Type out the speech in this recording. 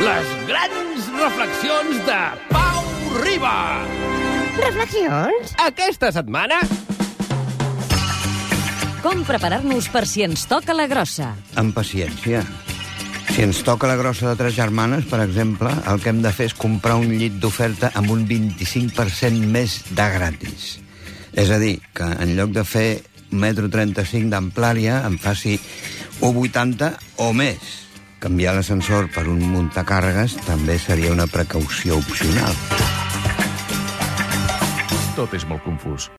Les grans reflexions de Pau Riba. Reflexions? Aquesta setmana... Com preparar-nos per si ens toca la grossa. Amb paciència. Si ens toca la grossa de 3 germanes, per exemple, el que hem de fer és comprar un llit d'oferta amb un 25% més de gratis. És a dir, que en lloc de fer 1,35 m d'amplària, em faci 1,80 o més. Canviar l'ascensor per un muntacàrregues també seria una precaució opcional. Tot és molt confús.